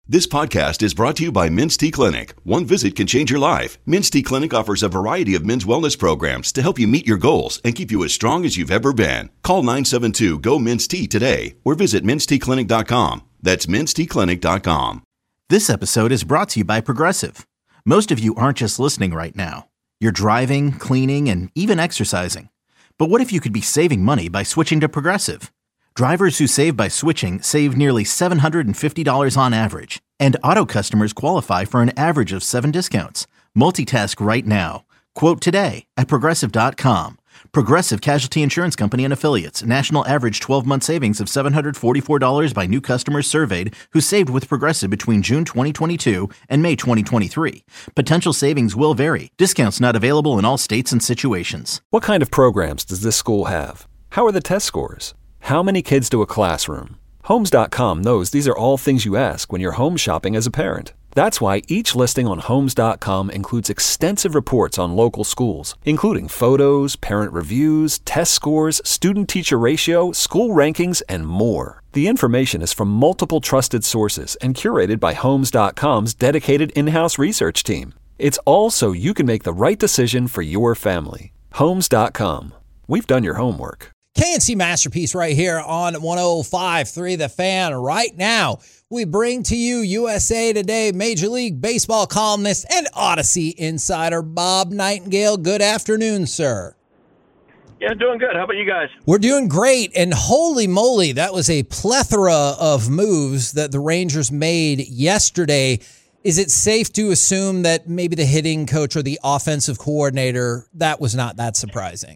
This podcast is brought to you by Men's T Clinic. One visit can change your life. Men's T Clinic offers a variety of men's wellness programs to help you meet your goals and keep you as strong as you've ever been. Call 972-GO-MEN'S-T today or visit menstclinic.com. That's menstclinic.com. This episode is brought to you by Progressive. Most of you aren't just listening right now. You're driving, cleaning, and even exercising. But what if you could be saving money by switching to Progressive? Drivers who save by switching save nearly $750 on average, and auto customers qualify for an average of 7 discounts. Multitask right now. Quote today at Progressive.com. Progressive Casualty Insurance Company and Affiliates. National average 12-month savings of $744 by new customers surveyed who saved with Progressive between June 2022 and May 2023. Potential savings will vary. Discounts not available in all states and situations. What kind of programs does this school have? How are the test scores? How many kids do a classroom? Homes.com knows these are all things you ask when you're home shopping as a parent. That's why each listing on Homes.com includes extensive reports on local schools, including photos, parent reviews, test scores, student-teacher ratio, school rankings, and more. The information is from multiple trusted sources and curated by Homes.com's dedicated in-house research team. It's all so you can make the right decision for your family. Homes.com. We've done your homework. KNC Masterpiece right here on 105.3 The Fan. Right now, we bring to you USA Today Major League Baseball columnist and Odyssey insider Bob Nightingale. Good afternoon, sir. Yeah, doing good. How about you guys? We're doing great, and holy moly, that was a plethora of moves that the Rangers made yesterday. Is it safe to assume that maybe the hitting coach or the offensive coordinator, that was not that surprising?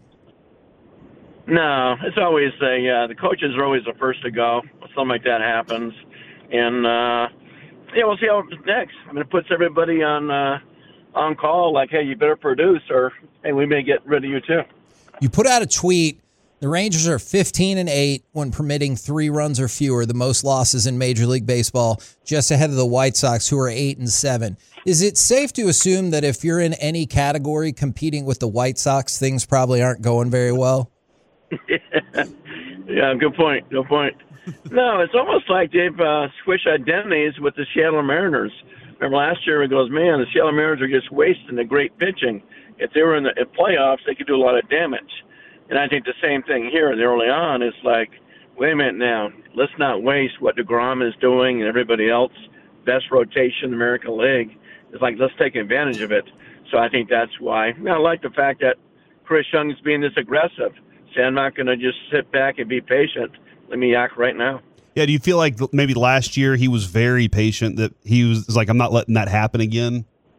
No, it's always the coaches are always the first to go. Something like that happens, and we'll see how it's next. I mean, it puts everybody on call. Like, hey, you better produce, or hey, we may get rid of you too. You put out a tweet. The Rangers are 15-8 when permitting 3 runs or fewer, the most losses in Major League Baseball, just ahead of the White Sox, who are 8-7. Is it safe to assume that if you're in any category competing with the White Sox, things probably aren't going very well? Yeah, good point. No, it's almost like they've switched identities with the Seattle Mariners. Remember last year, it goes, man, the Seattle Mariners are just wasting the great pitching. If they were in the playoffs, they could do a lot of damage. And I think the same thing here early on is like, wait a minute now, let's not waste what DeGrom is doing and everybody else. Best rotation in the American League. It's like, let's take advantage of it. So I think that's why. I like the fact that Chris Young is being this aggressive. Say, I'm not going to just sit back and be patient. Let me act right now. Yeah, do you feel like maybe last year he was very patient, that he was like, I'm not letting that happen again?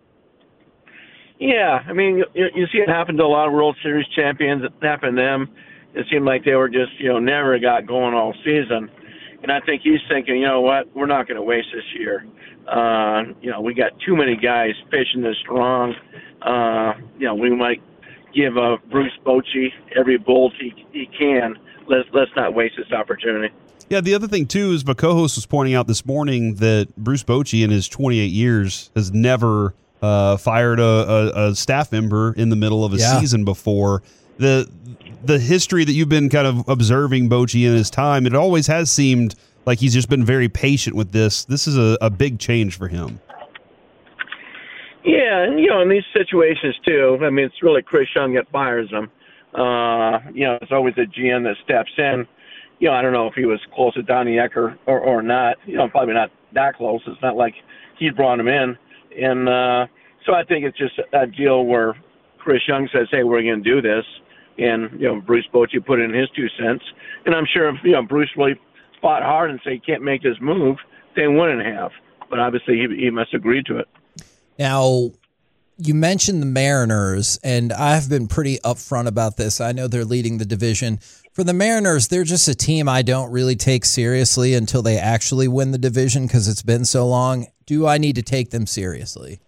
Yeah, I mean, you see it happen to a lot of World Series champions. It happened to them. It seemed like they were just, never got going all season. And I think he's thinking, you know what, we're not going to waste this year. We got too many guys pitching this strong. We might give Bruce Bochy every bolt he can. Let's not waste this opportunity. Yeah, the other thing, too, is co-host was pointing out this morning that Bruce Bochy in his 28 years has never fired a staff member in the middle of a season before. The history that you've been kind of observing Bochy in his time, it always has seemed like he's just been very patient with this. This is a big change for him. Yeah, and, in these situations, too, I mean, it's really Chris Young that fires them. It's always a GM that steps in. I don't know if he was close to Donnie Ecker or not. Probably not that close. It's not like he brought him in. And so I think it's just a deal where Chris Young says, hey, we're going to do this. And, Bruce Bochy put in his 2 cents. And I'm sure if, Bruce really fought hard and said he can't make this move, they wouldn't have. But obviously he must agree to it. Now, you mentioned the Mariners, and I've been pretty upfront about this. I know they're leading the division. For the Mariners, they're just a team I don't really take seriously until they actually win the division because it's been so long. Do I need to take them seriously?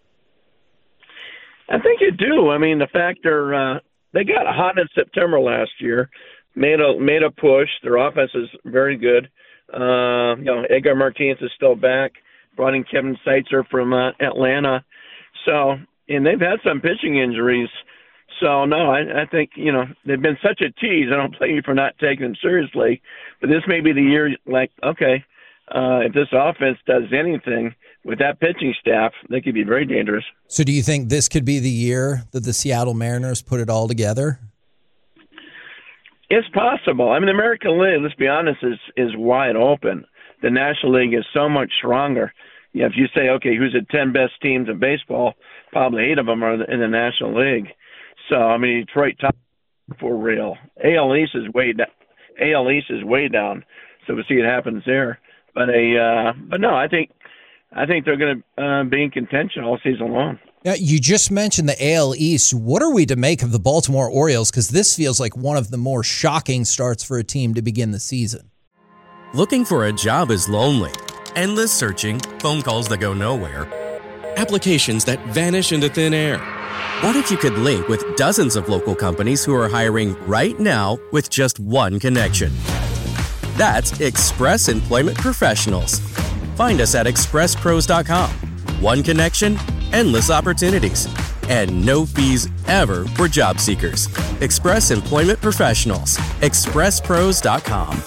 I think you do. I mean, the fact they got hot in September last year, made a push. Their offense is very good. Edgar Martinez is still back. Brought in Kevin Seitzer from Atlanta. So, and they've had some pitching injuries. So, no, I think, they've been such a tease. I don't blame you for not taking them seriously. But this may be the year, like, okay, if this offense does anything, with that pitching staff, they could be very dangerous. So do you think this could be the year that the Seattle Mariners put it all together? It's possible. I mean, the American League, let's be honest, is wide open. The National League is so much stronger. You know, if you say, okay, who's the 10 best teams in baseball, probably 8 of them are in the National League. So, I mean, Detroit top for real. AL East is way down. So we'll see what happens there. But no, I think they're going to be in contention all season long. Now, you just mentioned the AL East. What are we to make of the Baltimore Orioles? Because this feels like one of the more shocking starts for a team to begin the season. Looking for a job is lonely. Endless searching, phone calls that go nowhere, applications that vanish into thin air. What if you could link with dozens of local companies who are hiring right now with just one connection? That's Express Employment Professionals. Find us at expresspros.com. One connection, endless opportunities, and no fees ever for job seekers. Express Employment Professionals. expresspros.com.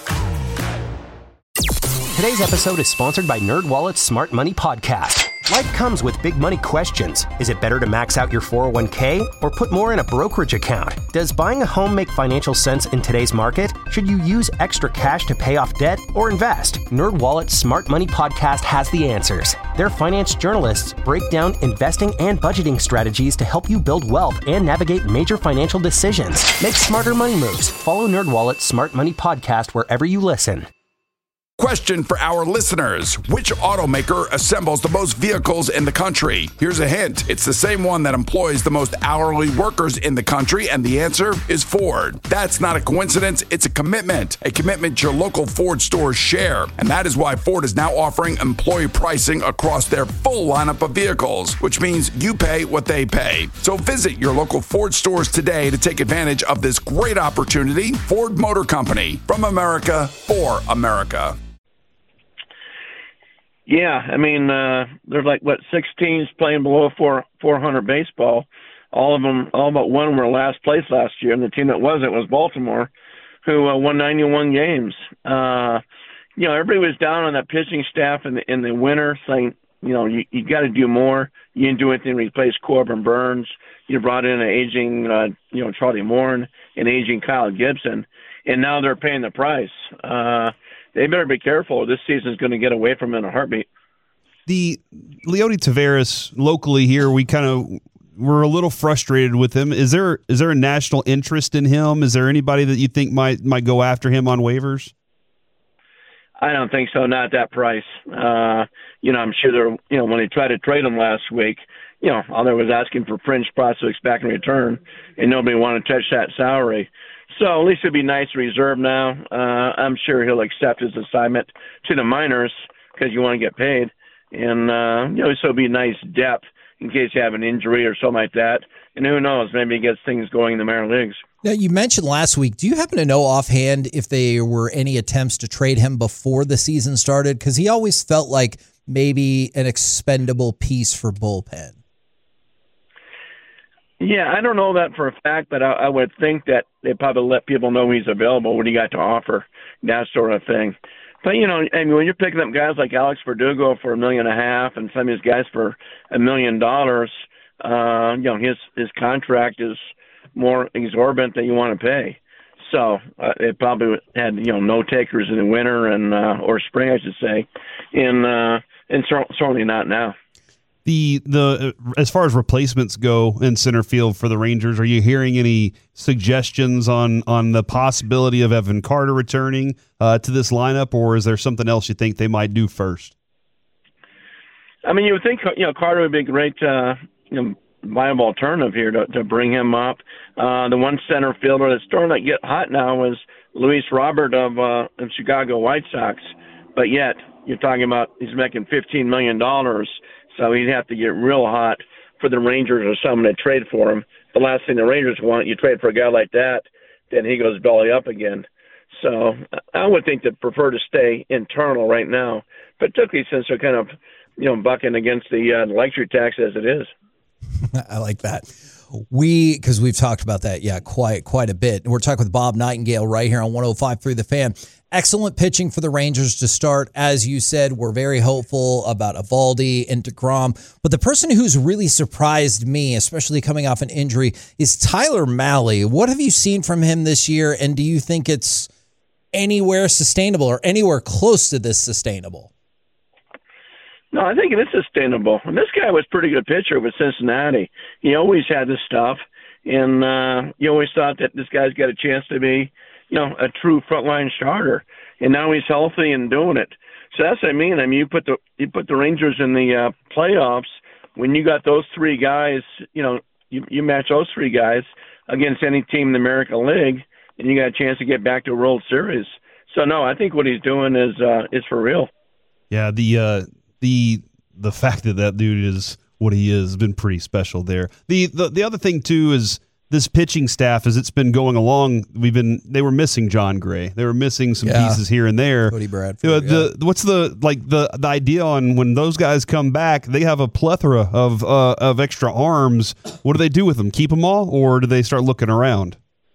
Today's episode is sponsored by NerdWallet's Smart Money Podcast. Life comes with big money questions. Is it better to max out your 401k or put more in a brokerage account? Does buying a home make financial sense in today's market? Should you use extra cash to pay off debt or invest? NerdWallet's Smart Money Podcast has the answers. Their finance journalists break down investing and budgeting strategies to help you build wealth and navigate major financial decisions. Make smarter money moves. Follow NerdWallet's Smart Money Podcast wherever you listen. Question for our listeners. Which automaker assembles the most vehicles in the country? Here's a hint. It's the same one that employs the most hourly workers in the country, and the answer is Ford. That's not a coincidence. It's a commitment your local Ford stores share. And that is why Ford is now offering employee pricing across their full lineup of vehicles, which means you pay what they pay. So visit your local Ford stores today to take advantage of this great opportunity. Ford Motor Company, from America, for America. Yeah, I mean, there's like, 6 teams playing below 400 baseball. All but one were last place last year, and the team that wasn't was Baltimore, who won 91 games. Everybody was down on that pitching staff in the winter, saying, you got to do more. You didn't do anything to replace Corbin Burns. You brought in an aging, Charlie Morton, and aging Kyle Gibson, and now they're paying the price. They better be careful. This season's going to get away from them in a heartbeat. The Leody Taveras locally here, we're a little frustrated with him. Is there a national interest in him? Is there anybody that you think might go after him on waivers? I don't think so. Not at that price. I'm sure they're. When they tried to trade him last week, all they was asking for fringe prospects back in return, and nobody wanted to touch that salary. So at least it'd be nice to reserve now. I'm sure he'll accept his assignment to the minors because you want to get paid. And, so it'd be nice depth in case you have an injury or something like that. And who knows, maybe he gets things going in the minor leagues. Now, you mentioned last week, do you happen to know offhand if there were any attempts to trade him before the season started? Because he always felt like maybe an expendable piece for bullpen. Yeah, I don't know that for a fact, but I would think that they probably let people know he's available, what he got to offer, that sort of thing. But, when you're picking up guys like Alex Verdugo for $1.5 million and some of these guys for $1 million, his contract is more exorbitant than you want to pay. So they probably had, no takers in the winter and or spring, I should say, and certainly not now. The as far as replacements go in center field for the Rangers, are you hearing any suggestions on the possibility of Evan Carter returning to this lineup, or is there something else you think they might do first? I mean, you would think Carter would be a great viable alternative here to bring him up. The one center fielder that's starting to get hot now is Luis Robert of Chicago White Sox, but yet you're talking about he's making $15 million. So he'd have to get real hot for the Rangers or someone to trade for him. The last thing the Rangers want, you trade for a guy like that, then he goes belly up again. So I would think they'd prefer to stay internal right now, particularly since they're kind of, bucking against the luxury tax as it is. I like that. Because we've talked about that, quite a bit. We're talking with Bob Nightingale right here on 105.3 The Fan. Excellent pitching for the Rangers to start. As you said, we're very hopeful about Eovaldi and DeGrom. But the person who's really surprised me, especially coming off an injury, is Tyler Mahle. What have you seen from him this year, and do you think it's anywhere sustainable or anywhere close to this sustainable? No, I think it is sustainable. And this guy was a pretty good pitcher with Cincinnati. He always had this stuff, and you always thought that this guy's got a chance to be, a true frontline starter. And now he's healthy and doing it. So that's what I mean. You put the Rangers in the playoffs when you got those three guys. You match those three guys against any team in the American League, and you got a chance to get back to a World Series. So no, I think what he's doing is for real. Yeah, the fact that dude is what he is has been pretty special there. The other thing too is this pitching staff, as it's been going along, they were missing John Gray. They were missing some pieces here and there. Cody Bradford. What's the idea on when those guys come back? They have a plethora of extra arms. What do they do with them? Keep them all, or do they start looking around?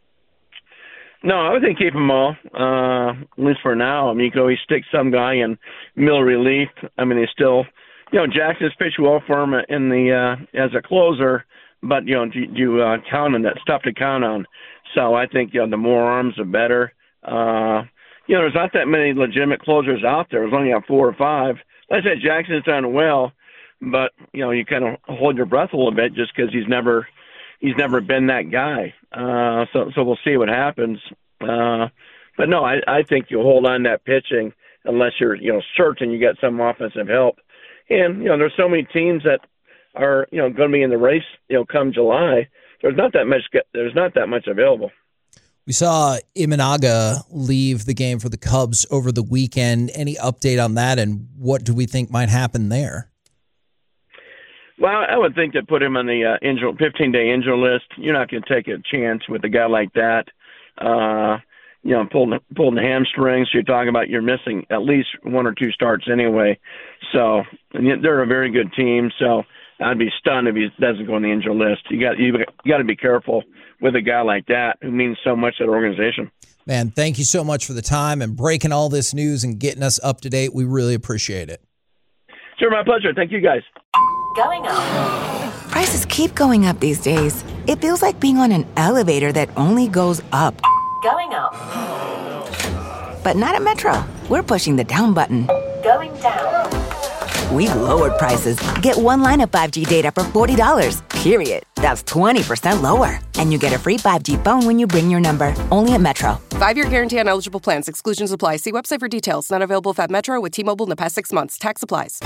No, I would think keep them all, at least for now. You can always stick some guy in middle relief. They still, Jackson's pitched well for him in the as a closer, but you count on that stuff to count on. So I think the more arms, the better. There's not that many legitimate closers out there. There's only 4 or 5. Like I said, Jackson's done well, but you kind of hold your breath a little bit just because he's never been that guy. So we'll see what happens. But no, I think you'll hold on to that pitching unless you're certain you get some offensive help. And there's so many teams that are going to be in the race come July. There's not that much available. We saw Imanaga leave the game for the Cubs over the weekend. Any update on that, and what do we think might happen there? Well, I would think that put him on the 15-day injury list. You're not going to take a chance with a guy like that. Pulling the hamstrings. You're talking about you're missing at least 1 or 2 starts anyway. So they're a very good team. So I'd be stunned if he doesn't go on the injury list. You got to be careful with a guy like that who means so much to the organization. Man, thank you so much for the time and breaking all this news and getting us up to date. We really appreciate it. Sure, my pleasure. Thank you, guys. Going up. Prices keep going up these days. It feels like being on an elevator that only goes up. Going up. But not at Metro. We're pushing the down button. Going down. We've lowered prices. Get one line of 5G data for $40, period. That's 20% lower. And you get a free 5G phone when you bring your number. Only at Metro. 5-year guarantee on eligible plans. Exclusions apply. See website for details. Not available at Metro with T-Mobile in the past 6 months. Tax applies.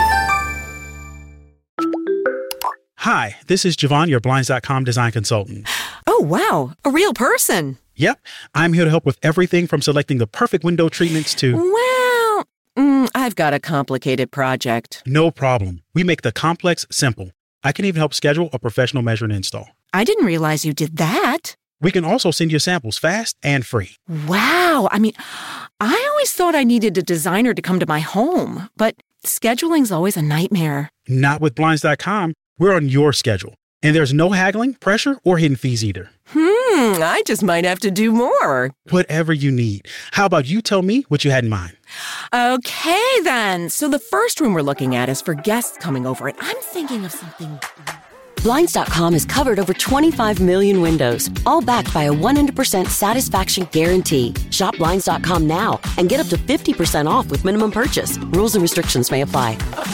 Hi, this is Javon, your Blinds.com design consultant. Oh, wow. A real person. Yep. I'm here to help with everything from selecting the perfect window treatments to... Well, I've got a complicated project. No problem. We make the complex simple. I can even help schedule a professional measure and install. I didn't realize you did that. We can also send you samples fast and free. Wow. I always thought I needed a designer to come to my home, but scheduling's always a nightmare. Not with Blinds.com. We're on your schedule. And there's no haggling, pressure, or hidden fees either. I just might have to do more. Whatever you need. How about you tell me what you had in mind? Okay, then. So the first room we're looking at is for guests coming over, and I'm thinking of something... Blinds.com has covered over 25 million windows, all backed by a 100% satisfaction guarantee. Shop Blinds.com now and get up to 50% off with minimum purchase. Rules and restrictions may apply.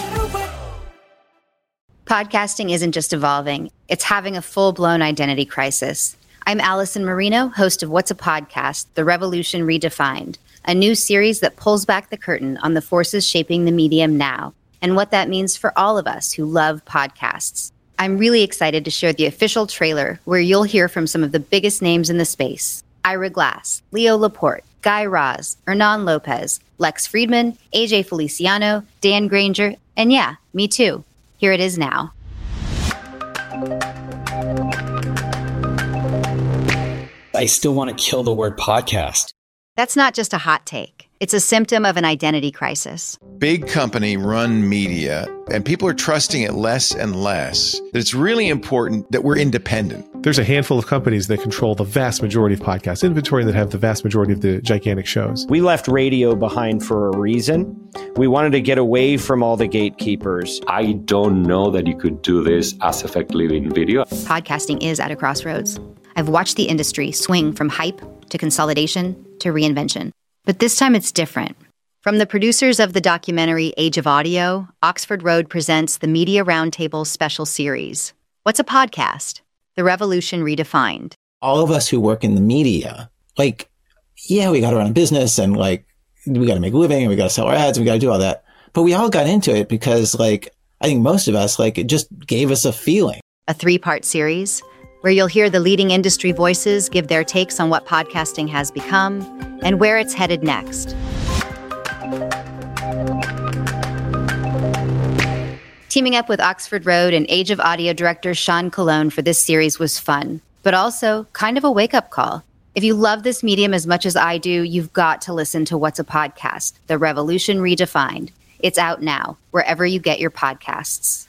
Podcasting isn't just evolving, it's having a full-blown identity crisis. I'm Allison Marino, host of What's a Podcast? The Revolution Redefined, a new series that pulls back the curtain on the forces shaping the medium now and what that means for all of us who love podcasts. I'm really excited to share the official trailer where you'll hear from some of the biggest names in the space. Ira Glass, Leo Laporte, Guy Raz, Hernan Lopez, Lex Friedman, AJ Feliciano, Dan Granger, and yeah, me too. Here it is now. I still want to kill the word podcast. That's not just a hot take. It's a symptom of an identity crisis. Big company run media, and people are trusting it less and less. That it's really important that we're independent, There's a handful of companies that control the vast majority of podcast inventory that have the vast majority of the gigantic shows. We left radio behind for a reason. We wanted to get away from all the gatekeepers. I don't know that you could do this as effectively in video. Podcasting is at a crossroads. I've watched the industry swing from hype to consolidation to reinvention. But this time it's different. From the producers of the documentary Age of Audio, Oxford Road presents the Media Roundtable special series. What's a podcast? The Revolution Redefined. All of us who work in the media, like, yeah, we got to run a business and like, we got to make a living and we got to sell our ads and we got to do all that. But we all got into it because like, I think most of us, like, it just gave us a feeling. A 3-part series where you'll hear the leading industry voices give their takes on what podcasting has become and where it's headed next. Teaming up with Oxford Road and Age of Audio director Sean Colon for this series was fun, but also kind of a wake-up call. If you love this medium as much as I do, you've got to listen to What's a Podcast? The Revolution Redefined. It's out now, wherever you get your podcasts.